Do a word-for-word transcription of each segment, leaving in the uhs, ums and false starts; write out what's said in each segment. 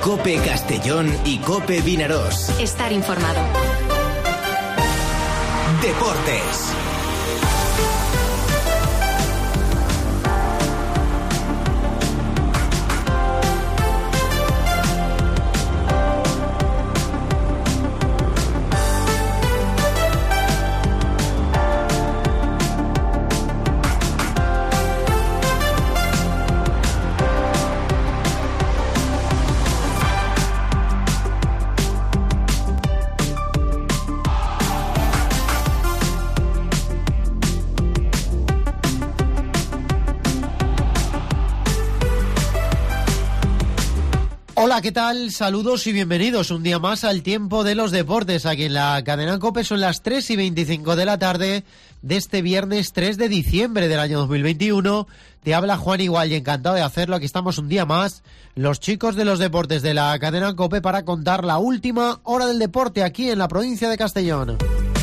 COPE Castellón y COPE Vinarós. Estar informado. Deportes. Hola, ¿qué tal? Saludos y bienvenidos un día más al Tiempo de los Deportes. Aquí en la cadena COPE son las tres y veinticinco de la tarde de este viernes tres de diciembre del año dos mil veintiuno. Te habla Juan Igual y encantado de hacerlo. Aquí estamos un día más, los chicos de los deportes de la cadena COPE, para contar la última hora del deporte aquí en la provincia de Castellón.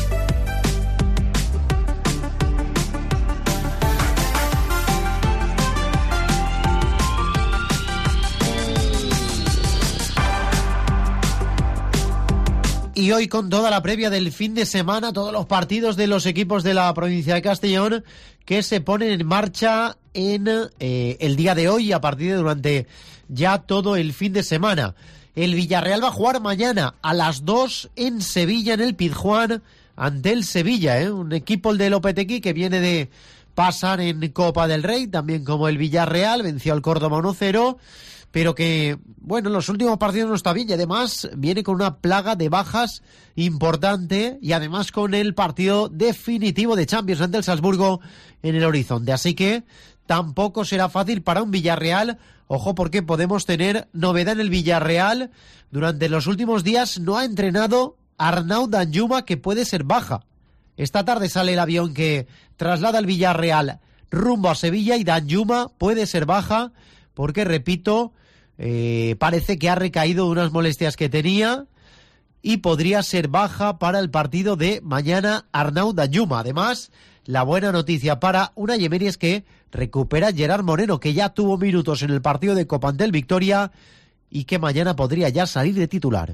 Y hoy con toda la previa del fin de semana, todos los partidos de los equipos de la provincia de Castellón que se ponen en marcha en eh, el día de hoy y a partir de durante ya todo el fin de semana. El Villarreal va a jugar mañana a las dos en Sevilla, en el Pizjuán, ante el Sevilla, ¿eh? Un equipo, el de Lopetegui, que viene de pasar en Copa del Rey, también como el Villarreal, venció al Córdoba uno cero. Pero que, bueno, en los últimos partidos no está bien y además viene con una plaga de bajas importante y además con el partido definitivo de Champions ante el Salzburgo en el horizonte. Así que tampoco será fácil para un Villarreal. Ojo, porque podemos tener novedad en el Villarreal. Durante los últimos días no ha entrenado Arnau Danjuma, que puede ser baja. Esta tarde sale el avión que traslada al Villarreal rumbo a Sevilla y Danjuma puede ser baja porque, repito, Eh, parece que ha recaído de unas molestias que tenía y podría ser baja para el partido de mañana Arnau Danjuma. Además, la buena noticia para Unai Emery es que recupera Gerard Moreno, que ya tuvo minutos en el partido de Copa ante el Victoria y que mañana podría ya salir de titular.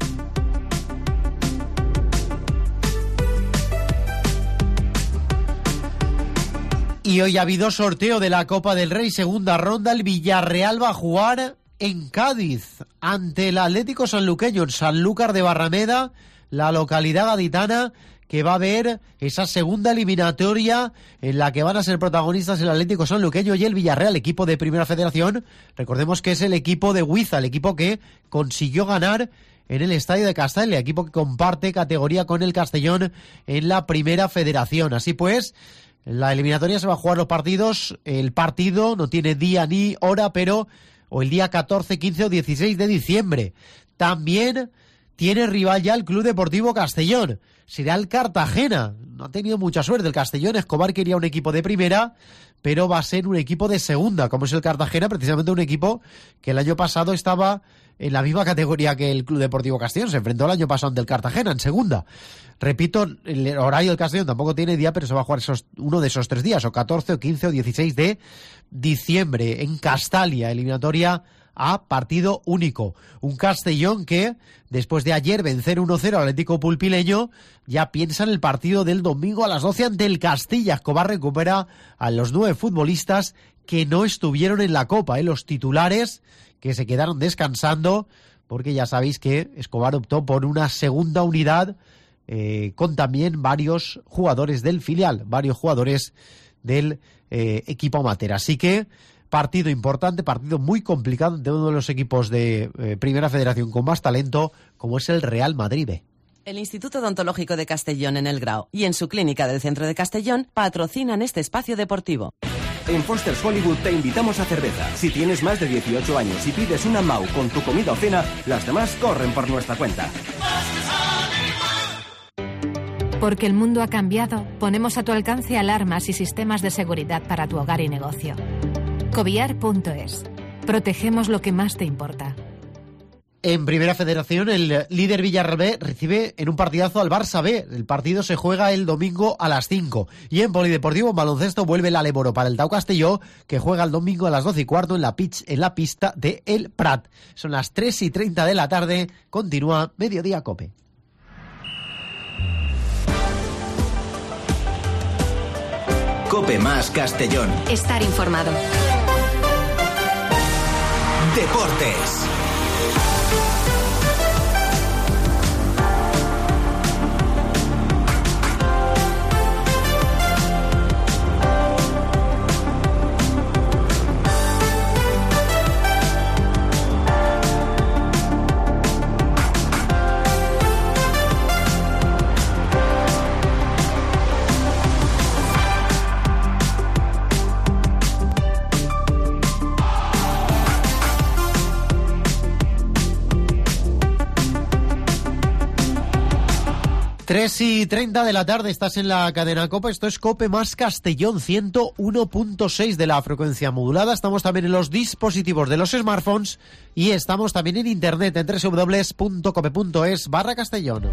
Y hoy ha habido sorteo de la Copa del Rey, segunda ronda. El Villarreal va a jugar en Cádiz ante el Atlético Sanluqueño, en Sanlúcar de Barrameda, la localidad gaditana, que va a ver esa segunda eliminatoria en la que van a ser protagonistas el Atlético Sanluqueño y el Villarreal, equipo de Primera Federación. Recordemos que es el equipo de Huiza, el equipo que consiguió ganar en el Estadio de Castalia, equipo que comparte categoría con el Castellón en la Primera Federación. Así pues, la eliminatoria se va a jugar los partidos, el partido no tiene día ni hora, pero o el día catorce, quince o dieciséis de diciembre. También tiene rival ya el Club Deportivo Castellón. Será el Cartagena. No ha tenido mucha suerte el Castellón. Escobar quería un equipo de primera, pero va a ser un equipo de segunda, como es el Cartagena, precisamente un equipo que el año pasado estaba en la misma categoría que el Club Deportivo Castellón. Se enfrentó el año pasado ante el Cartagena en segunda. Repito, el horario del Castellón tampoco tiene día, pero se va a jugar esos, uno de esos tres días, o catorce, o quince, o dieciséis de diciembre, en Castalia, eliminatoria a partido único. Un Castellón que, después de ayer vencer uno cero al Atlético Pulpileño, ya piensa en el partido del domingo a las doce ante el Castilla. Escobar recupera a los nueve futbolistas que no estuvieron en la Copa, ¿eh? Los titulares que se quedaron descansando, porque ya sabéis que Escobar optó por una segunda unidad eh, con también varios jugadores del filial, varios jugadores del eh, equipo amateur. Así que partido importante, partido muy complicado ante uno de los equipos de eh, Primera Federación con más talento, como es el Real Madrid B. El Instituto Odontológico de Castellón en El Grao y en su clínica del centro de Castellón patrocinan este espacio deportivo. En Foster's Hollywood te invitamos a cerveza. Si tienes más de dieciocho años y pides una M A U con tu comida o cena, las demás corren por nuestra cuenta. Porque el mundo ha cambiado, ponemos a tu alcance alarmas y sistemas de seguridad para tu hogar y negocio. Coviar punto es. Protegemos lo que más te importa. En Primera Federación, el líder Villarreal B recibe en un partidazo al Barça B. El partido se juega el domingo a las cinco. Y en Polideportivo, en baloncesto, vuelve el Alemoro para el Tau Castelló, que juega el domingo a las doce y cuarto en la, pitch, en la pista de El Prat. Son las tres y treinta de la tarde. Continúa Mediodía Cope. Cope más Castellón. Estar informado. Deportes. tres y treinta de la tarde, estás en la cadena Cope. Esto es Cope más Castellón, ciento uno punto seis de la frecuencia modulada. Estamos también en los dispositivos de los smartphones y estamos también en internet en doble u doble u doble u punto cope punto es barra Castellón.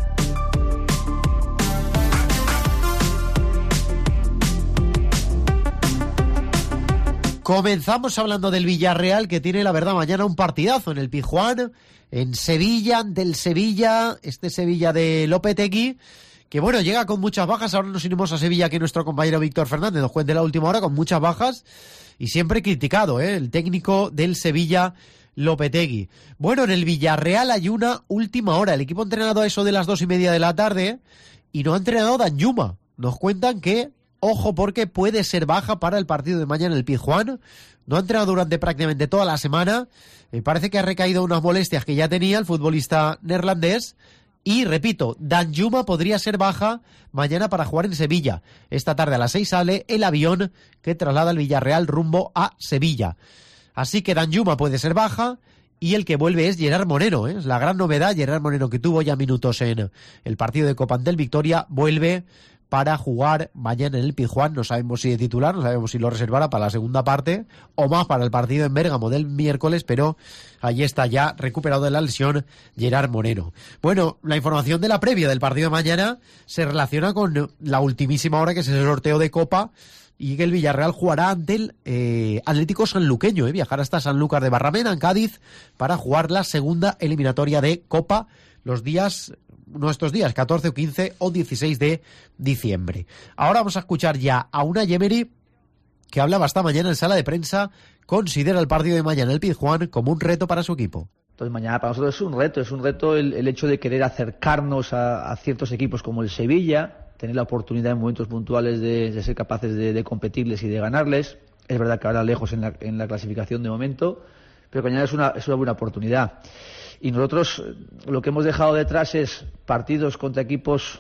Comenzamos hablando del Villarreal, que tiene, la verdad, mañana un partidazo en el Pizjuán, en Sevilla, ante el Sevilla, este Sevilla de Lopetegui, que bueno, llega con muchas bajas. Ahora nos unimos a Sevilla, que nuestro compañero Víctor Fernández nos cuente la última hora, con muchas bajas, y siempre criticado, ¿eh? El técnico del Sevilla, Lopetegui. Bueno, en el Villarreal hay una última hora. El equipo ha entrenado a eso de las dos y media de la tarde, y no ha entrenado Danjuma. Nos cuentan que, ojo, porque puede ser baja para el partido de mañana en el Pizjuán. No ha entrenado durante prácticamente toda la semana. Me parece que ha recaído unas molestias que ya tenía el futbolista neerlandés. Y, repito, Danjuma podría ser baja mañana para jugar en Sevilla. Esta tarde a las seis sale el avión que traslada al Villarreal rumbo a Sevilla. Así que Danjuma puede ser baja. Y el que vuelve es Gerard Moreno, ¿eh? Es la gran novedad. Gerard Moreno, que tuvo ya minutos en el partido de Copa ante el Victoria, vuelve para jugar mañana en el Pizjuán. No sabemos si de titular, no sabemos si lo reservará para la segunda parte o más para el partido en Bérgamo del miércoles, pero allí está ya recuperado de la lesión Gerard Moreno. Bueno, la información de la previa del partido de mañana se relaciona con la ultimísima hora, que es el sorteo de Copa, y que el Villarreal jugará ante el eh, Atlético Sanluqueño, eh, viajar hasta Sanlúcar de Barrameda, en Cádiz, para jugar la segunda eliminatoria de Copa los días... nuestros días, catorce o quince o dieciséis de diciembre. Ahora vamos a escuchar ya a Unai Emery, que hablaba esta mañana en sala de prensa. Considera el partido de mañana el Pizjuán como un reto para su equipo. Entonces mañana para nosotros es un reto, es un reto el, el hecho de querer acercarnos a, a ciertos equipos como el Sevilla, tener la oportunidad en momentos puntuales de, de ser capaces de, de competirles y de ganarles. Es verdad que ahora lejos en la, en la clasificación de momento, pero que mañana es una, es una buena oportunidad. Y nosotros lo que hemos dejado detrás es partidos contra equipos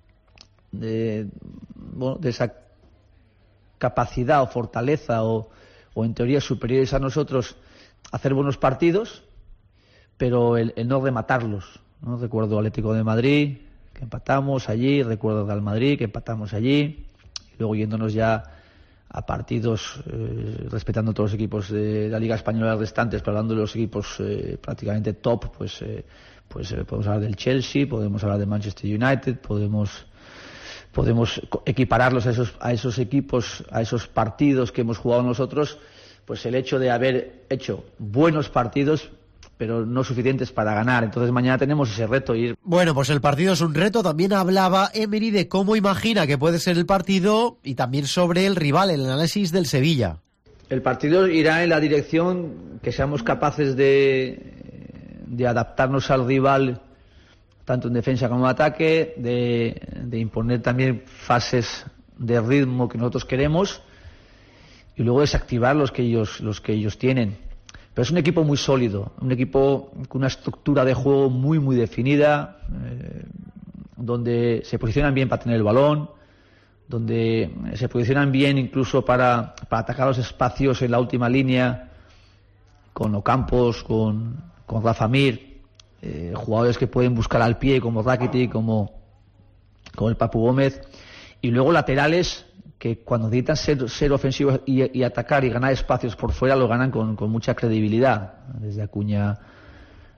de, bueno, de esa capacidad o fortaleza o, o en teoría superiores a nosotros, hacer buenos partidos, pero el, el no rematarlos, ¿no? Recuerdo Atlético de Madrid, que empatamos allí, recuerdo Real Madrid, que empatamos allí, y luego yéndonos ya a partidos, eh, respetando todos los equipos de la Liga Española restantes, pero hablando de los equipos eh, prácticamente top, pues eh, pues eh, podemos hablar del Chelsea, podemos hablar de Manchester United, podemos podemos equipararlos a esos a esos equipos, a esos partidos que hemos jugado nosotros. Pues el hecho de haber hecho buenos partidos, pero no suficientes para ganar. Entonces mañana tenemos ese reto. Ir. Bueno, pues el partido es un reto. También hablaba Emery de cómo imagina que puede ser el partido y también sobre el rival, el análisis del Sevilla. El partido irá en la dirección que seamos capaces de, de adaptarnos al rival, tanto en defensa como en ataque, de, de imponer también fases de ritmo que nosotros queremos y luego desactivar los que ellos, los que ellos tienen. Pero es un equipo muy sólido, un equipo con una estructura de juego muy, muy definida, eh, donde se posicionan bien para tener el balón, donde se posicionan bien incluso para, para atacar los espacios en la última línea, con Ocampos, con, con Rafa Mir, eh, jugadores que pueden buscar al pie como Rakitic, como, como el Papu Gómez, y luego laterales que cuando necesitan ser, ser ofensivos y, y atacar y ganar espacios por fuera, lo ganan con, con mucha credibilidad, desde Acuña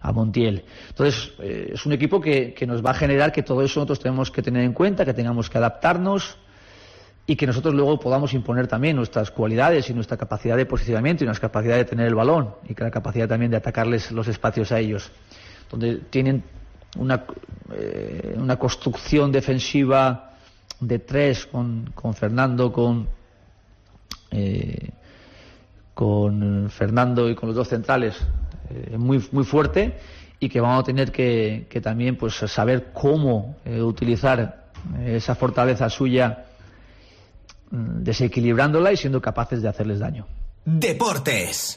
a Montiel. Entonces, eh, es un equipo que, que nos va a generar que todo eso nosotros tenemos que tener en cuenta, que tengamos que adaptarnos y que nosotros luego podamos imponer también nuestras cualidades y nuestra capacidad de posicionamiento y nuestra capacidad de tener el balón y que la capacidad también de atacarles los espacios a ellos, donde tienen una, eh, una construcción defensiva de tres con, con Fernando, con eh, con Fernando y con los dos centrales eh, muy muy fuerte, y que vamos a tener que, que también pues saber cómo eh, utilizar esa fortaleza suya, desequilibrándola y siendo capaces de hacerles daño. Deportes.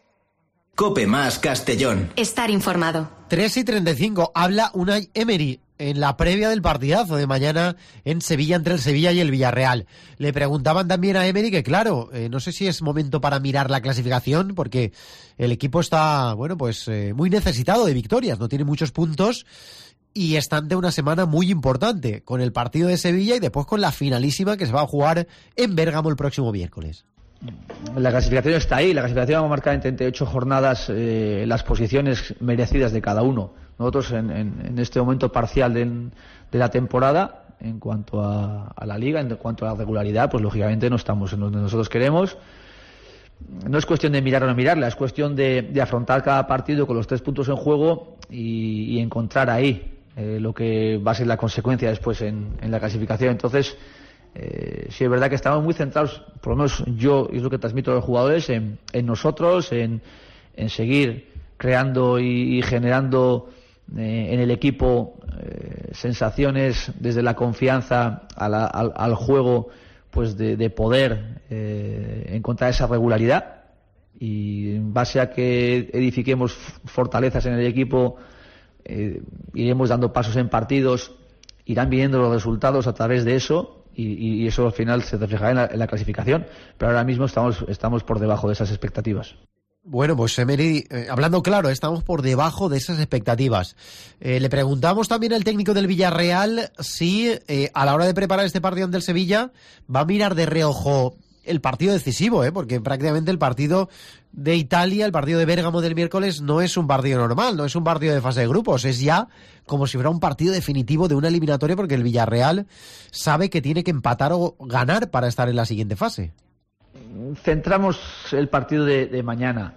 Cope más Castellón. Estar informado. tres y treinta y cinco. Habla Unai Emery en la previa del partidazo de mañana en Sevilla, entre el Sevilla y el Villarreal. Le preguntaban también a Emery que, claro, eh, no sé si es momento para mirar la clasificación, porque el equipo está, bueno, pues eh, muy necesitado de victorias, no tiene muchos puntos y está ante una semana muy importante, con el partido de Sevilla y después con la finalísima que se va a jugar en Bérgamo el próximo miércoles. La clasificación está ahí, la clasificación va a marcar en treinta y ocho jornadas eh, las posiciones merecidas de cada uno. Nosotros en, en, en este momento parcial de, de la temporada, en cuanto a, a la liga, en cuanto a la regularidad, pues lógicamente no estamos en donde nosotros queremos. No es cuestión de mirar o no mirarla, es cuestión de, de afrontar cada partido con los tres puntos en juego y, y encontrar ahí eh, lo que va a ser la consecuencia después en, en la clasificación. Entonces, Eh, sí, es verdad que estamos muy centrados, por lo menos yo, y es lo que transmito a los jugadores, en, en nosotros, en, en seguir creando y, y generando eh, en el equipo eh, sensaciones desde la confianza a la, al, al juego, pues de, de poder eh, encontrar esa regularidad, y en base a que edifiquemos fortalezas en el equipo, eh, iremos dando pasos en partidos, irán viniendo los resultados a través de eso. Y, y eso al final se reflejará en la, en la clasificación, pero ahora mismo estamos, estamos por debajo de esas expectativas. Bueno, pues Emery, eh, hablando claro, estamos por debajo de esas expectativas. Eh, le preguntamos también al técnico del Villarreal si eh, a la hora de preparar este partido ante el Sevilla va a mirar de reojo el partido decisivo, ¿eh? Porque prácticamente el partido de Italia, el partido de Bérgamo del miércoles, no es un partido normal, no es un partido de fase de grupos, es ya como si fuera un partido definitivo de una eliminatoria, porque el Villarreal sabe que tiene que empatar o ganar para estar en la siguiente fase. Centramos el partido de, de mañana.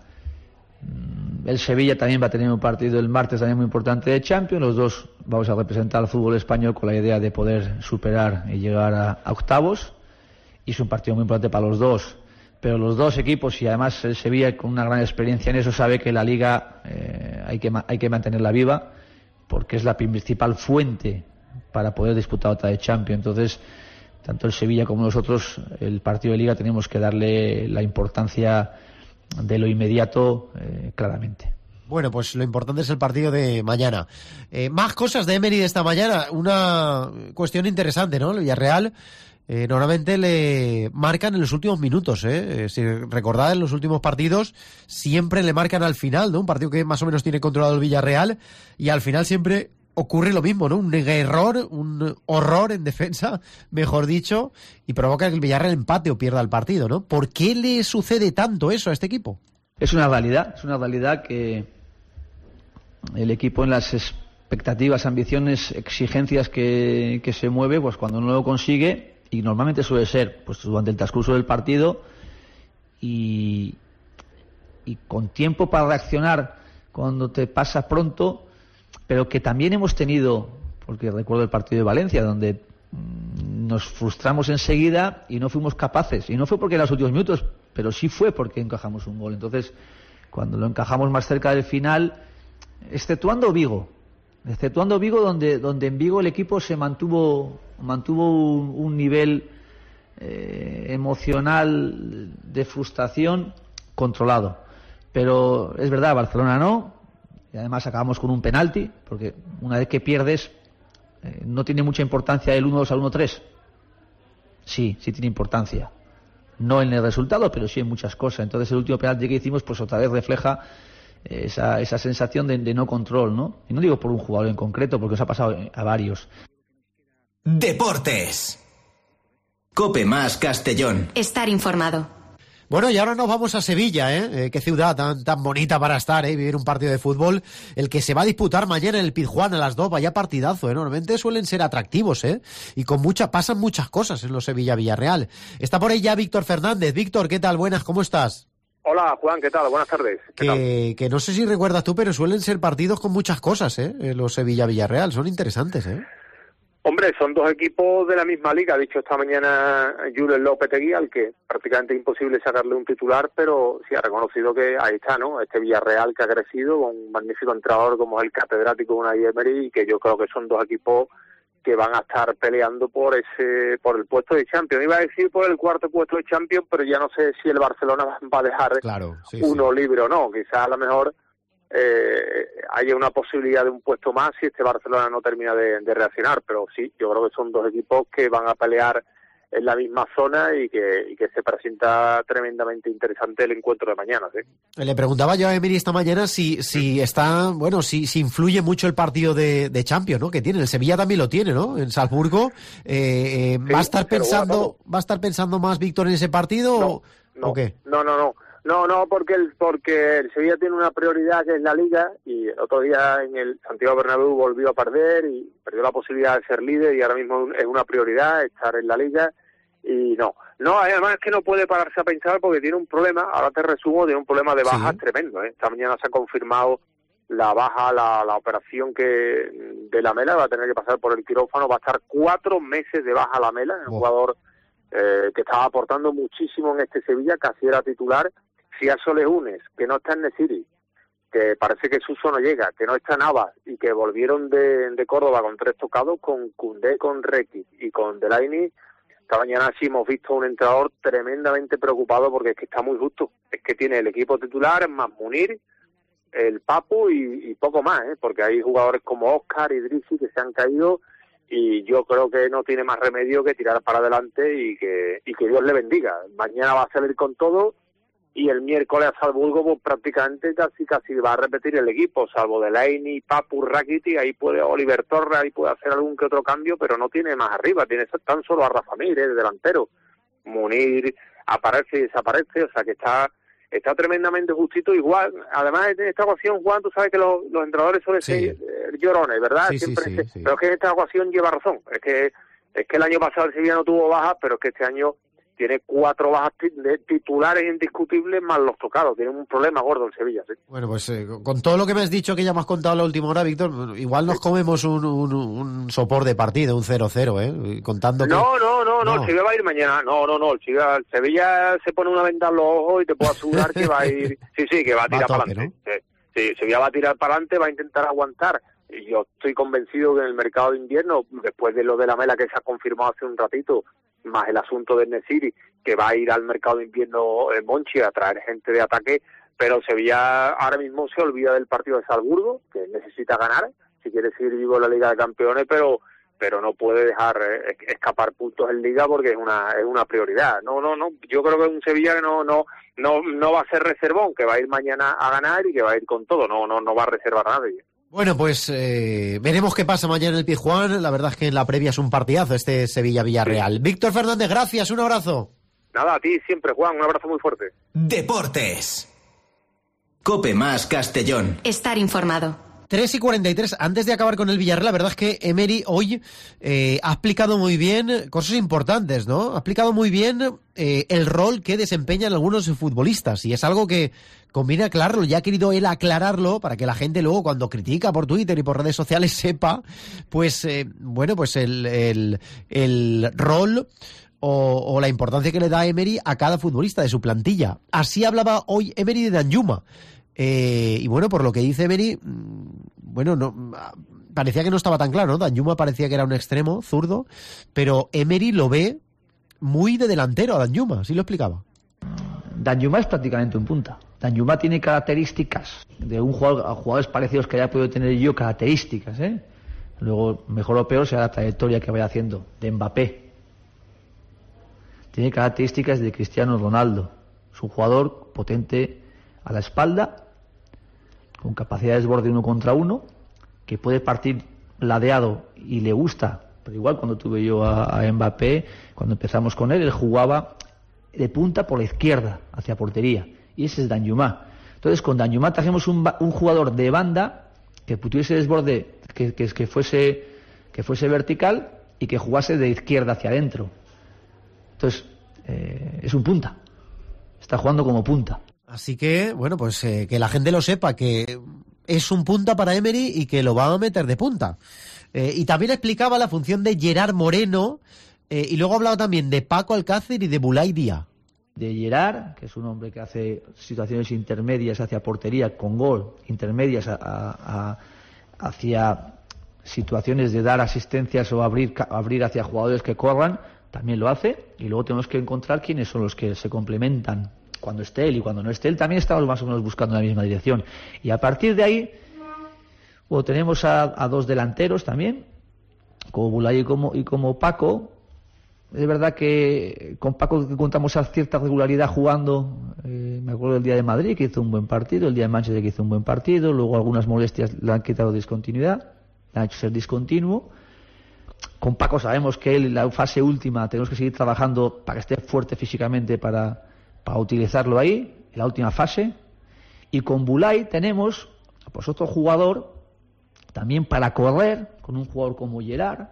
El Sevilla también va a tener un partido el martes también muy importante de Champions. Los dos vamos a representar al fútbol español con la idea de poder superar y llegar a, a octavos. Y es un partido muy importante para los dos, pero los dos equipos, y además el Sevilla con una gran experiencia en eso, sabe que la Liga eh, hay que hay que mantenerla viva, porque es la principal fuente para poder disputar otra de Champions. Entonces, tanto el Sevilla como nosotros, el partido de Liga tenemos que darle la importancia de lo inmediato eh, claramente. Bueno, pues lo importante es el partido de mañana. Eh, más cosas de Emery de esta mañana, una cuestión interesante, ¿no? El Villarreal Eh, normalmente le marcan en los últimos minutos, ¿eh? Eh, si recordad, en los últimos partidos siempre le marcan al final, ¿no? Un partido que más o menos tiene controlado el Villarreal, y al final siempre ocurre lo mismo, ¿no? Un error, un horror en defensa, mejor dicho, y provoca que el Villarreal empate o pierda el partido, ¿no? ¿Por qué le sucede tanto eso a este equipo? Es una realidad, es una realidad que el equipo, en las expectativas, ambiciones, exigencias que, que se mueve, pues cuando no lo consigue, y normalmente suele ser pues durante el transcurso del partido y, y con tiempo para reaccionar cuando te pasa pronto, pero que también hemos tenido, porque recuerdo el partido de Valencia, donde mmm, nos frustramos enseguida y no fuimos capaces, y no fue porque en los últimos minutos, pero sí fue porque encajamos un gol. Entonces, cuando lo encajamos más cerca del final, exceptuando Vigo, exceptuando Vigo, donde, donde en Vigo el equipo se mantuvo mantuvo un, un nivel eh, emocional de frustración controlado, pero es verdad, Barcelona no, y además acabamos con un penalti, porque una vez que pierdes eh, no tiene mucha importancia el uno dos al uno tres. Sí, sí tiene importancia, no en el resultado, pero sí en muchas cosas. Entonces el último penalti que hicimos pues otra vez refleja esa, esa sensación de, de no control, ¿no? Y no digo por un jugador en concreto, porque os ha pasado a varios. Deportes. Cope más Castellón. Estar informado. Bueno, y ahora nos vamos a Sevilla, ¿eh? Eh, qué ciudad tan tan bonita para estar, ¿eh? Vivir un partido de fútbol, el que se va a disputar mañana en el Pizjuán a las dos, vaya partidazo, ¿eh? Normalmente suelen ser atractivos, ¿eh? Y con mucha, pasan muchas cosas en los Sevilla-Villarreal. Está por ahí ya Víctor Fernández. Víctor, ¿qué tal? Buenas, ¿cómo estás? Hola, Juan, ¿qué tal? Buenas tardes. ¿Qué que, tal? que no sé si recuerdas tú, pero suelen ser partidos con muchas cosas, ¿eh? Los Sevilla-Villarreal, son interesantes, ¿eh? Hombre, son dos equipos de la misma liga. Ha dicho esta mañana Julen Lopetegui, al que prácticamente es imposible sacarle un titular, pero sí ha reconocido que ahí está, ¿no? Este Villarreal que ha crecido con un magnífico entrenador como es el catedrático Unai Emery, y que yo creo que son dos equipos que van a estar peleando por ese por el puesto de Champions. Iba a decir por el cuarto puesto de Champions, pero ya no sé si el Barcelona va a dejar claro, sí, uno sí. libre o no. Quizás a lo mejor eh, haya una posibilidad de un puesto más si este Barcelona no termina de, de reaccionar, pero sí, yo creo que son dos equipos que van a pelear en la misma zona y que, y que se presenta tremendamente interesante el encuentro de mañana, ¿sí? Le preguntaba yo a Emery esta mañana si si está, bueno, si, si influye mucho el partido de, de Champions, ¿no? Que tiene, el Sevilla también lo tiene, ¿no? En Salzburgo, eh, eh, Sí, ¿va a estar pero pensando, bueno, va a estar pensando más Víctor en ese partido No, o, no, o qué? No, no, no. No, no, porque el, porque el Sevilla tiene una prioridad que es la Liga, y el otro día en el Santiago Bernabéu volvió a perder y perdió la posibilidad de ser líder, y ahora mismo es una prioridad estar en la Liga. Y no, no, además es que no puede pararse a pensar porque tiene un problema, ahora te resumo, tiene un problema de bajas Sí. tremendo, ¿eh? Esta mañana se ha confirmado la baja, la, la operación que de Lamela, va a tener que pasar por el quirófano, va a estar cuatro meses de baja Lamela, un Oh. jugador eh, que estaba aportando muchísimo en este Sevilla, casi era titular. Si a eso le unes que no está en Nesiri, que parece que Suso no llega, que no está Navas, y que volvieron de, de Córdoba con tres tocados, con Koundé, con Rekic y con Delaney. Esta mañana sí hemos visto a un entrenador tremendamente preocupado porque es que está muy justo. Es que tiene el equipo titular, más Munir, el Papu y, y poco más, ¿eh? Porque hay jugadores como Óscar y Idrissi que se han caído, y yo creo que no tiene más remedio que tirar para adelante y que, y que Dios le bendiga. Mañana va a salir con todo, y el miércoles a Salzburgo pues, prácticamente casi casi va a repetir el equipo, salvo Delaney, Papu, Rakitic, ahí puede Oliver Torres, ahí puede hacer algún que otro cambio, pero no tiene más arriba, tiene tan solo a Rafa Mir, ¿eh? De delantero. Munir aparece y desaparece, o sea que está está tremendamente justito. Igual, además en esta ocasión, Juan, tú sabes que los, los entrenadores suelen Sí. ser eh, llorones, ¿verdad? Sí, sí, Siempre sí, se- sí. Pero es que en esta ocasión lleva razón, es que es que el año pasado el Sevilla no tuvo bajas, pero es que este año tiene cuatro bajas ti- de titulares indiscutibles más los tocados. Tiene un problema gordo el Sevilla, sí. Bueno, pues eh, con todo lo que me has dicho que ya me has contado la última hora, Víctor, igual nos comemos un, un, un sopor de partido, un cero cero, ¿eh? Contando que... No, no, no, no, No. el Sevilla va a ir mañana. No, no, no, el Sevilla, el Sevilla se pone una venda en los ojos y te puedo asegurar que va a ir... Sí, sí, que va a Va a tirar tope, para adelante. Sí, sí, el Sevilla va a tirar para adelante, va a intentar aguantar. Y yo estoy convencido que en el mercado de invierno, después de lo de la Mela que se ha confirmado hace un ratito, más el asunto de Nesiri, que va a ir al mercado de invierno en Monchi a traer gente de ataque, pero Sevilla ahora mismo se olvida del partido de Salzburgo, que necesita ganar si quiere seguir vivo en la Liga de Campeones, pero pero no puede dejar eh, escapar puntos en Liga porque es una es una prioridad. No, no, no, yo creo que es un Sevilla que no no no no va a ser reservón, que va a ir mañana a ganar y que va a ir con todo, no no no va a reservar a nadie. Bueno, pues eh, veremos qué pasa mañana en el Pizjuán. La verdad es que en la previa es un partidazo este Sevilla-Villarreal. Víctor Fernández, gracias, un abrazo. Nada, a ti siempre, Juan, un abrazo muy fuerte. Deportes. Cope más Castellón. Estar informado. tres y cuarenta y tres, antes de acabar con el Villarreal, la verdad es que Emery hoy eh, ha explicado muy bien cosas importantes, ¿no? Ha explicado muy bien eh, el rol que desempeñan algunos futbolistas, y es algo que conviene aclararlo. Ya ha querido él aclararlo para que la gente luego, cuando critica por Twitter y por redes sociales, sepa, pues, eh, bueno, pues el, el, el rol o, o la importancia que le da Emery a cada futbolista de su plantilla. Así hablaba hoy Emery de Danjuma. Eh, y bueno, por lo que dice Emery, bueno, no parecía que no estaba tan claro, ¿no? Danjuma parecía que era un extremo zurdo, pero Emery lo ve muy de delantero a Danjuma, ¿sí lo explicaba? Danjuma es prácticamente un punta. Danjuma tiene características de un jugador, a jugadores parecidos que haya podido tener yo, características, ¿eh? Luego, mejor o peor, será la trayectoria que vaya haciendo, de Mbappé. Tiene características de Cristiano Ronaldo. Es un jugador potente a la espalda, con capacidad de desborde uno contra uno, que puede partir ladeado y le gusta, pero igual cuando tuve yo a, a Mbappé, cuando empezamos con él, él jugaba de punta por la izquierda, hacia portería. Y ese es Danjuma. Entonces, con Danjuma trajimos un, un jugador de banda que tuviese desborde, que, que, que, fuese, que fuese vertical y que jugase de izquierda hacia adentro. Entonces, eh, es un punta. Está jugando como punta. Así que, bueno, pues eh, que la gente lo sepa, que es un punta para Emery y que lo va a meter de punta. Eh, y también explicaba la función de Gerard Moreno, eh, y luego ha hablado también de Paco Alcácer y de Boulaye Dia. De Gerard, que es un hombre que hace situaciones intermedias hacia portería con gol, intermedias a, a, a, hacia situaciones de dar asistencias o abrir, abrir hacia jugadores que corran, también lo hace. Y luego tenemos que encontrar quiénes son los que se complementan cuando esté él y cuando no esté él. También estamos más o menos buscando en la misma dirección. Y a partir de ahí, bueno, tenemos a, a dos delanteros también, como Boulaye y como, y como Paco. Es verdad que con Paco contamos a cierta regularidad jugando. Eh, me acuerdo del día de Madrid, que hizo un buen partido, el día de Manchester, que hizo un buen partido. Luego algunas molestias le han quitado discontinuidad, le han hecho ser discontinuo. Con Paco sabemos que él, en la fase última, tenemos que seguir trabajando para que esté fuerte físicamente para, para utilizarlo ahí, en la última fase. Y con Boulaye tenemos pues otro jugador también para correr, con un jugador como Gerard.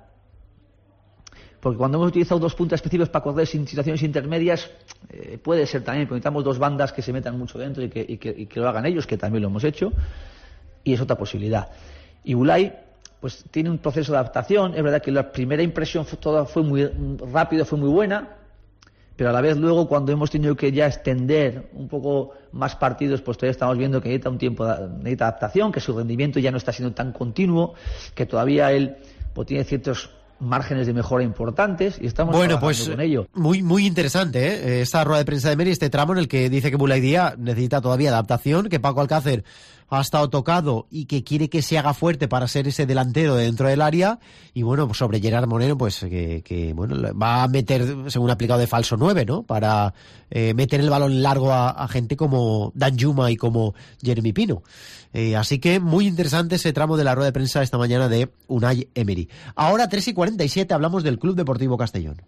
Porque cuando hemos utilizado dos puntas específicos para correr sin situaciones intermedias, eh, puede ser también, porque necesitamos dos bandas que se metan mucho dentro y que, y, que, y que lo hagan ellos, que también lo hemos hecho, y es otra posibilidad. Y Boulaye, pues tiene un proceso de adaptación. Es verdad que la primera impresión fue, toda fue muy rápido, fue muy buena, pero a la vez luego cuando hemos tenido que ya extender un poco más partidos, pues todavía estamos viendo que necesita un tiempo, de, necesita adaptación, que su rendimiento ya no está siendo tan continuo, que todavía él pues, tiene ciertos márgenes de mejora importantes y estamos bueno, trabajando pues, con ello. Muy, muy interesante, ¿eh? Esta rueda de prensa de Emery, este tramo en el que dice que Boulaye Dia necesita todavía adaptación, que Paco Alcácer ha estado tocado y que quiere que se haga fuerte para ser ese delantero dentro del área. Y bueno, pues sobre Gerard Moreno, pues que, que bueno, va a meter, según ha aplicado, de falso nueve, ¿no? Para eh, meter el balón largo a, a gente como Danjuma y como Jeremy Pino. Eh, así que muy interesante ese tramo de la rueda de prensa esta mañana de Unai Emery. Ahora, tres y cuarenta y siete, hablamos del Club Deportivo Castellón.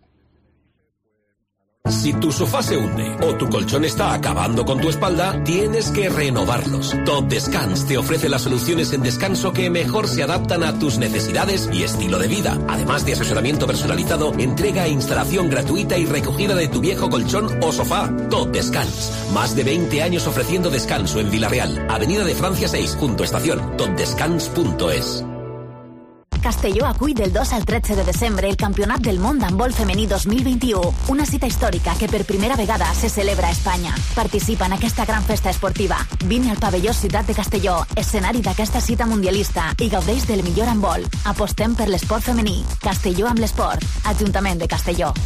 Si tu sofá se hunde o tu colchón está acabando con tu espalda, tienes que renovarlos. Top Descans te ofrece las soluciones en descanso que mejor se adaptan a tus necesidades y estilo de vida. Además de asesoramiento personalizado, entrega e instalación gratuita y recogida de tu viejo colchón o sofá. Top Descans. Más de veinte años ofreciendo descanso en Villarreal, Avenida de Francia seis, junto a estación. top descans punto es. Castelló acull del dos al tretze de desembre el Campionat del Món d'Handbol Femení dos mil vint-i-u, una cita històrica que per primera vegada se celebra a Espanya. Participa en aquesta gran festa esportiva. Vine al pavelló Ciutat de Castelló, escenari d'aquesta cita mundialista, i gaudeix del millor handbol. Apostem per l'esport femení. Castelló amb l'esport. Ajuntament de Castelló.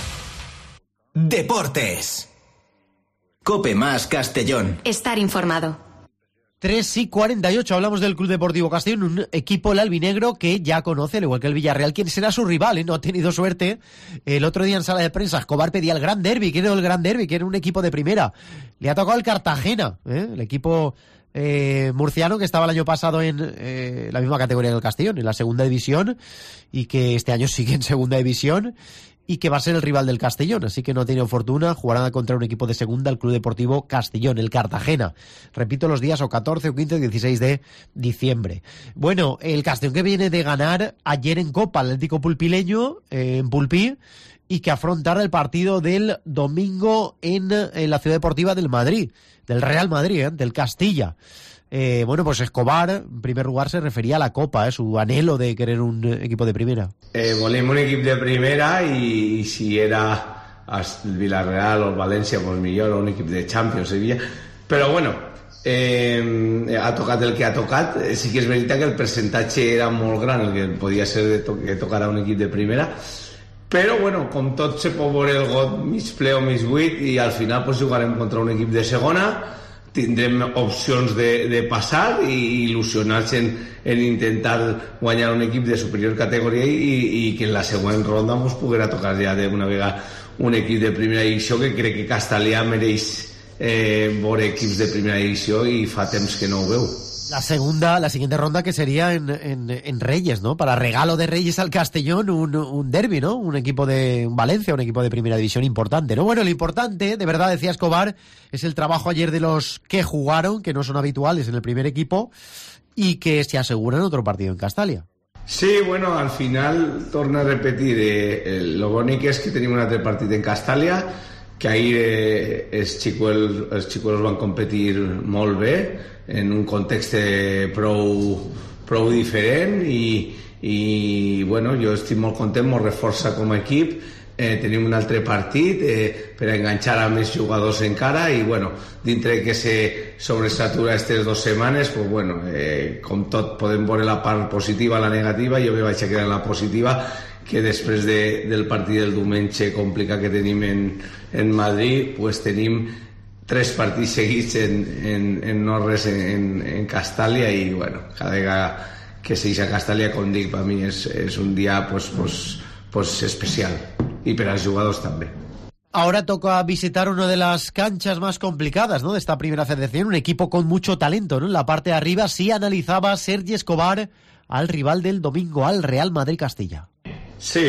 Deportes. Cope más Castellón. Estar informado. tres y cuarenta y ocho, hablamos del Club Deportivo Castellón, un equipo, el albinegro, que ya conoce, al igual que el Villarreal, quién será su rival, ¿eh? No ha tenido suerte. El otro día en sala de prensa, Escobar pedía el Gran Derby, quiere el Gran Derby, quiere un equipo de primera. Le ha tocado el Cartagena, ¿eh? El equipo eh, murciano que estaba el año pasado en eh, la misma categoría del Castellón, en la segunda división, y que este año sigue en segunda división, y que va a ser el rival del Castellón, así que no ha tenido fortuna, jugarán contra un equipo de segunda, el Club Deportivo Castellón, el Cartagena. Repito, los días o catorce, o quince, o dieciséis de diciembre. Bueno, el Castellón que viene de ganar ayer en Copa al Atlético Pulpileño, eh, en Pulpí, y que afrontará el partido del domingo en, en la Ciudad Deportiva del Madrid, del Real Madrid, ¿eh? Del Castilla. Eh, bueno, pues Escobar, en primer lugar, se refería a la Copa, eh, su anhelo de querer un equipo de primera. Eh, volem un equip de primera i, i si era el Villarreal o el València, pues millor, o un equip de Champions, Sevilla. Però bueno, eh, ha tocat el que ha tocat. Eh, sí que és veritat que el percentatge era molt gran, el que podia ser de to que tocara un equip de primera. Però bueno, com tot se pot veure el got mig ple o mig buit, i al final pues, jugarem contra un equip de segona. Tindrem opcions de, de passar i il·lusionar-se en, en intentar guanyar un equip de superior categoria i, i que en la següent ronda ens poguera tocar ja d'una vegada un equip de primera divisió, que crec que Castellà mereix eh, veure equips de primera divisió i fa temps que no ho veu. La segunda, la siguiente ronda que sería en, en, en Reyes, ¿no? Para regalo de Reyes al Castellón, un, un derbi, ¿no? Un equipo de un Valencia, un equipo de primera división importante, ¿no? Bueno, lo importante, de verdad, decía Escobar, es el trabajo ayer de los que jugaron, que no son habituales en el primer equipo, y que se aseguran otro partido en Castalia. Sí, bueno, al final, torno a repetir, eh, eh, lo bonic és que tenim un altre partit en Castalia, que ahir eh, els, xicuels, els xicuels van competir molt bé, en un context prou, prou diferent, i, i bueno, jo estic molt content, molt reforça com a equip. Eh, tenim un altre partit eh, per a enganxar a més jugadors encara, i bueno, dintre que se sobresatura aquestes dues setmanes, pues bueno, eh, com tot podem veure la part positiva, la negativa. Jo me vaig a quedar en la positiva, que després de, del partit del diumenge complicat que tenim en, en Madrid, pues tenim tres partits seguits en, en, en no res en, en Castalia, i bueno, cada vegada que s'eix a Castalia, com dic, per mi és, és un dia pues, pues, pues especial. Y para los jugadores también. Ahora toca visitar una de las canchas más complicadas, ¿no?, de esta primera federación, un equipo con mucho talento, ¿no? En la parte de arriba sí analizaba Sergi Escobar al rival del domingo, al Real Madrid Castilla. Sí,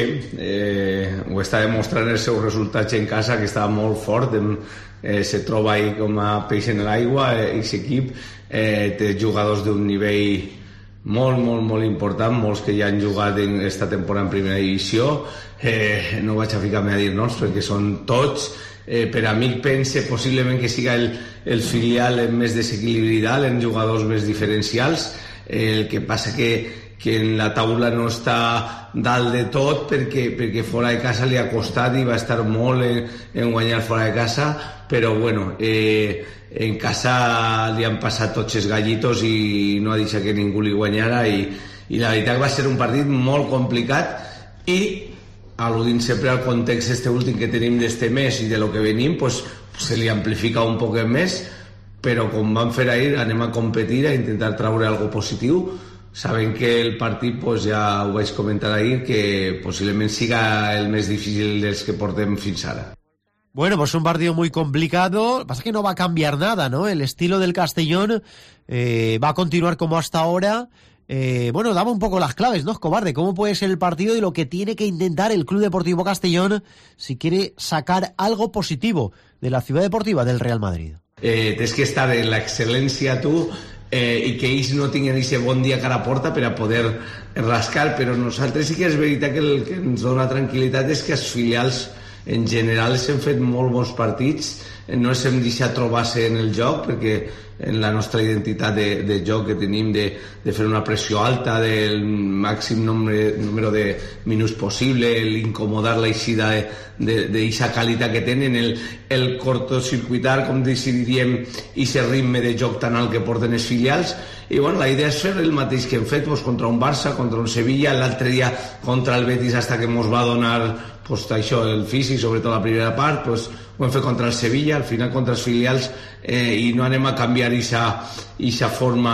eh, ho està demostrant els seus resultats en casa, que estava molt fort, eh, se troba ahí com a peix en l'aigua, eh, aquest equip eh, té jugadors d'un nivell molt, molt, molt important, molts que ja han jugat en esta temporada en primera divisió. Eh, no vaig a ficar-me a dir noms perquè són tots, eh, per a mi pense possiblement que siga el, el filial més desequilibrat, en jugadors més diferencials. Eh, el que passa que, que en la taula no està dalt de tot, perquè, perquè fora de casa li ha costat i va estar molt en, en guanyar fora de casa, però bueno, eh, en casa li han passat tots els gallitos i no ha deixat que ningú li guanyara, i, i la veritat va ser un partit molt complicat, i al·ludint sempre al context este últim que tenim d'este mes i de lo que venim, pues, se li amplifica un poc més, però com vam fer ahir, anem a competir, a intentar traure algo positiu, sabent que el partit, pues, ja ho vaig comentar ahir, que possiblement siga el més difícil dels que portem fins ara. Bueno, pues un partido muy complicado. Pasa que no va a cambiar nada, ¿no? El estilo del Castellón eh, va a continuar como hasta ahora. Eh, bueno, daba un poco las claves, ¿no, Escobar, de cómo puede ser el partido y lo que tiene que intentar el Club Deportivo Castellón si quiere sacar algo positivo de la ciudad deportiva del Real Madrid. Eh, tens que estar en la excel·lència tu, eh, i que ells no tinguin aquest bon dia cara a porta per a poder rascar, però nosaltres sí que és veritat que el que ens dona tranquil·litat és que els filials en general s'han fet molt bons partits, no ens hem deixat trobar-se en el joc, perquè en la nostra identitat de, de joc que tenim de, de fer una pressió alta, del màxim nombre, número de minuts possible, l'incomodar l'eixida d'eixa qualitat que tenen, el, el cortocircuitar, com diríem, aquest ritme de joc tan alt que porten els filials. I bueno, la idea és fer el mateix que hem fet, pues, contra un Barça, contra un Sevilla, l'altre dia contra el Betis, hasta que ens va donar, pues, això, el físic, sobretot la primera part, pues, ho hem fet contra el Sevilla, al final contra els filials, eh, i no anem a canviar aquesta forma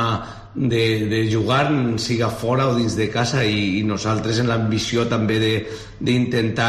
de, de jugar, siga fora o dins de casa, i, i nosaltres en l'ambició també d'intentar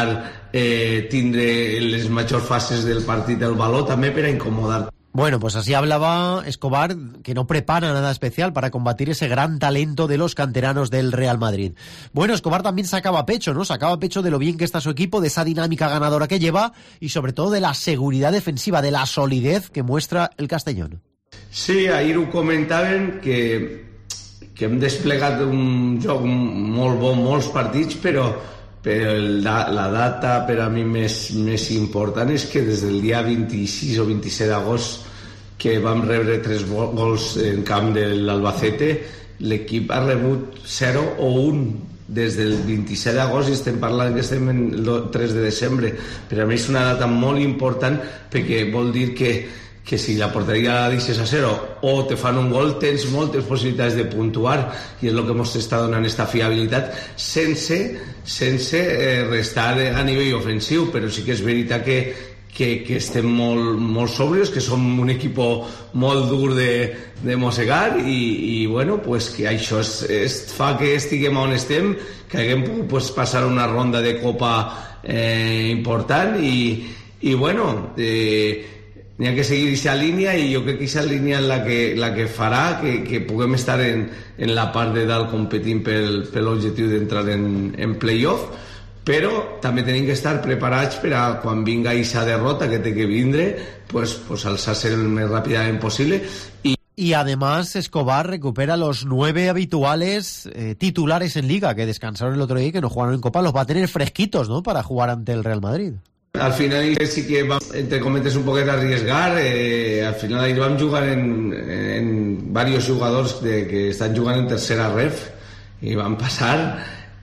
eh, tindre les majors fases del partit del valor, també per a incomodar. Bueno, pues así hablaba Escobar, que no prepara nada especial para combatir ese gran talento de los canteranos del Real Madrid. Bueno, Escobar también sacaba pecho, ¿no? Sacaba pecho de lo bien que está su equipo, de esa dinámica ganadora que lleva y sobre todo de la seguridad defensiva, de la solidez que muestra el Castellón. Sí, ahir ho comentaven que, que hem desplegat un joc molt bon, molts partits, però però la, la data per a mi més, més important és que des del dia vint-i-sis o vint-i-set d'agost, que vam rebre tres gols en camp de l'Albacete, l'equip ha rebut zero o un des del vint-i-set d'agost, i estem parlant que estem en el tres de desembre. Per a mi és una data molt important, perquè vol dir que que si la porteria la deixes a zero o te fan un gol, tens moltes possibilitats de puntuar, i és el que ens està donant aquesta fiabilitat, sense, sense eh, restar a nivell ofensiu. Però sí que és veritat que, que, que estem molt, molt sobrios, que som un equip molt dur de, de mossegar, i, i bueno, pues que això és, és, fa que estiguem on estem, que haguem pogut, pues, passar una ronda de Copa eh, important, i, i bueno, eh, n'hi ha que seguir aquesta línia i jo crec que aquesta línia és la que, la que farà que, que puguem estar en, en la part de dalt competint pel, per l'objectiu d'entrar en, en playoff, però també tenim que estar preparats per a quan vinga aquesta derrota que té que vindre, pues, pues alçar-se el més ràpidament possible. I Y además Escobar recupera los nueve habituales eh, titulares en Liga que descansaron el otro día y que no jugaron en Copa. Los va a tener fresquitos, ¿no?, para jugar ante el Real Madrid. Al final sí que va, entre cometes, un poquet arriesgar. Eh, al final ahir vam jugar en, en varios jugadors de, que estan jugant en tercera ref i van passar.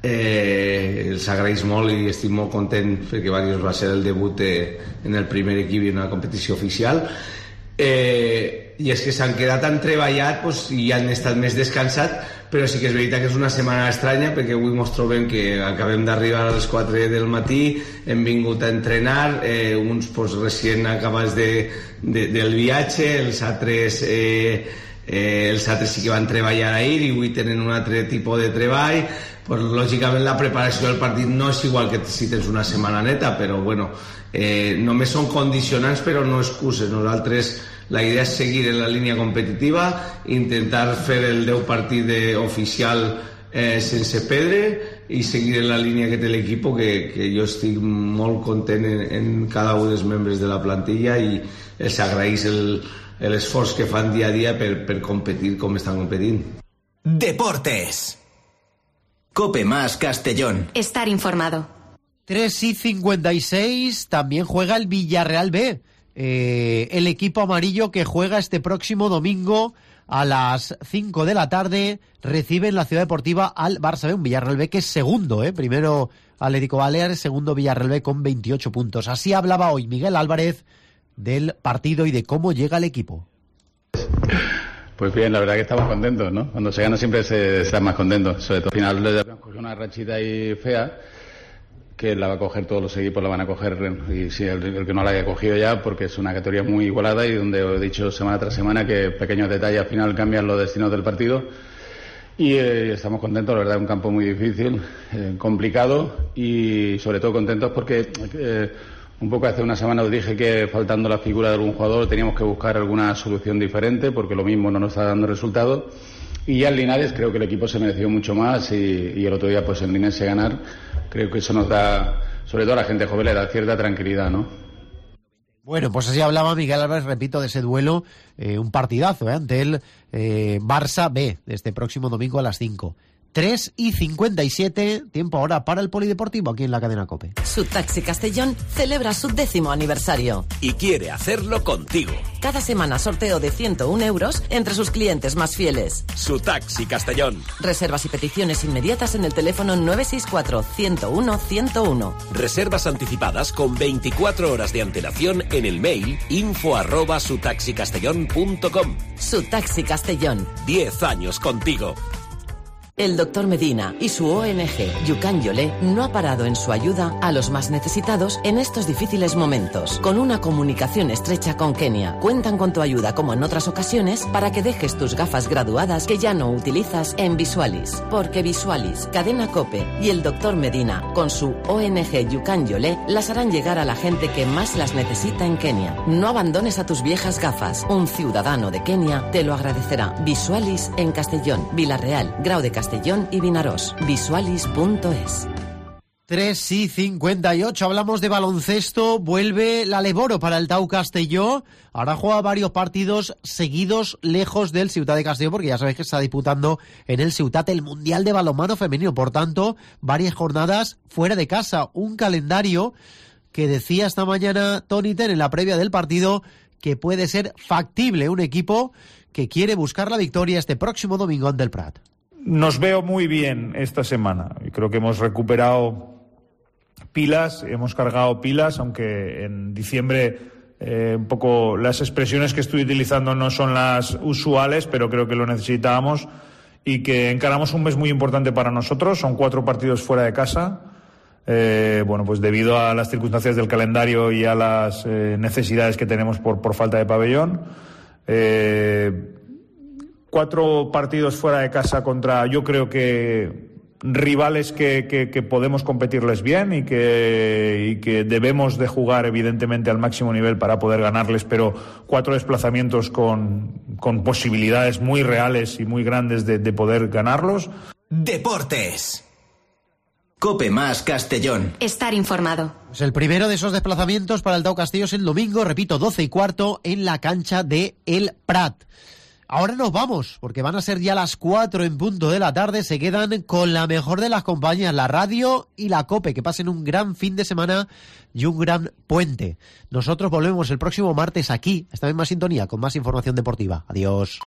Eh, els agraeix molt i estic molt content perquè varios va ser el debut de, en el primer equip en una competició oficial. Eh, i és que s'han quedat tan treballat, pues, i han estat més descansats, però sí que és veritat que és una setmana estranya perquè avui ens trobem que acabem d'arribar a les quatre del matí, hem vingut a entrenar, eh, uns pues, recient acabats de, de, del viatge, els altres eh, eh, els altres sí que van treballar ahir i avui tenen un altre tipus de treball. Pues, lògicament la preparació del partit no és igual que si tens una setmana neta, però bueno, eh, només són condicionants però no excuses. Nosaltres la idea és seguir en la línia competitiva, intentar fer el deu partit oficial eh, sense perdre i seguir en la línia que té l'equip, que, que jo estic molt content en, en cada un dels membres de la plantilla i els agraeix l'esforç que fan dia a dia per, per competir com estan competint. Deportes. Cope más Castellón. Estar informado. tres y cincuenta y seis, también juega el Villarreal B. Eh, el equipo amarillo que juega este próximo domingo a las cinco de la tarde recibe en la Ciudad Deportiva al Barça B, un Villarreal B que es segundo, ¿eh? Primero Atlético Baleares, segundo Villarreal B con veintiocho puntos. Así hablaba hoy Miguel Álvarez del partido y de cómo llega el equipo. Pues bien, la verdad que estamos contentos, ¿no? Cuando se gana siempre se está más contento, sobre todo al final le habíamos cogido una rachita ahí fea, que la va a coger todos los equipos, la van a coger, y si el, el que no la haya cogido ya, porque es una categoría muy igualada y donde he dicho semana tras semana que pequeños detalles al final cambian los destinos del partido. Y eh, estamos contentos, la verdad, es un campo muy difícil, eh, complicado y sobre todo contentos porque eh, un poco hace una semana os dije que faltando la figura de algún jugador teníamos que buscar alguna solución diferente porque lo mismo no nos está dando resultado. Y ya en Linares creo que el equipo se mereció mucho más y, y el otro día pues en Linares ganar, creo que eso nos da, sobre todo a la gente joven, le da cierta tranquilidad, ¿no? Bueno, pues así hablaba Miguel Álvarez, repito, de ese duelo, eh, un partidazo, ¿eh? Ante el eh, Barça B, de este próximo domingo a las cinco. tres y cincuenta y siete, tiempo ahora para el Polideportivo aquí en la cadena COPE. Subtaxi Castellón celebra su décimo aniversario. Y quiere hacerlo contigo. Cada semana sorteo de ciento uno euros entre sus clientes más fieles. Subtaxi Castellón. Reservas y peticiones inmediatas en el teléfono nueve seis cuatro, ciento uno, ciento uno. Reservas anticipadas con veinticuatro horas de antelación en el mail info arroba subtaxicastellón punto com. Subtaxi Castellón. Diez años contigo. El doctor Medina y su O N G Yucán Yolé no ha parado en su ayuda a los más necesitados en estos difíciles momentos. Con una comunicación estrecha con Kenia, cuentan con tu ayuda como en otras ocasiones para que dejes tus gafas graduadas que ya no utilizas en Visualis. Porque Visualis, Cadena COPE y el doctor Medina con su O N G Yucán Yolé las harán llegar a la gente que más las necesita en Kenia. No abandones a tus viejas gafas. Un ciudadano de Kenia te lo agradecerá. Visualis en Castellón, Vilarreal, Grau de Castellón Castellón y Vinarós. Visualis punto es. tres y cincuenta y ocho, hablamos de baloncesto, vuelve la Leboro para el Tau Castelló, ahora juega varios partidos seguidos lejos del Ciutat de Castelló, porque ya sabéis que está disputando en el Ciutat el Mundial de Balonmano Femenino, por tanto, varias jornadas fuera de casa, un calendario que decía esta mañana Toni Ten en la previa del partido que puede ser factible, un equipo que quiere buscar la victoria este próximo domingo ante el Prat. Nos veo muy bien esta semana. Creo que hemos recuperado pilas, hemos cargado pilas, aunque en diciembre eh, un poco las expresiones que estoy utilizando no son las usuales, pero creo que lo necesitábamos y que encaramos un mes muy importante para nosotros. Son cuatro partidos fuera de casa. Eh, bueno, pues debido a las circunstancias del calendario y a las eh, necesidades que tenemos por, por falta de pabellón. Eh, Cuatro partidos fuera de casa contra, yo creo que rivales que, que, que podemos competirles bien y que, y que debemos de jugar evidentemente al máximo nivel para poder ganarles, pero cuatro desplazamientos con, con posibilidades muy reales y muy grandes de, de poder ganarlos. Deportes. Cope más Castellón. Estar informado. Pues el primero de esos desplazamientos para el Dau Castellos el domingo, repito, doce y cuarto en la cancha de El Prat. Ahora nos vamos, porque van a ser ya las cuatro en punto de la tarde. Se quedan con la mejor de las compañías, la radio y la COPE. Que pasen un gran fin de semana y un gran puente. Nosotros volvemos el próximo martes aquí, esta misma sintonía, con más información deportiva. Adiós.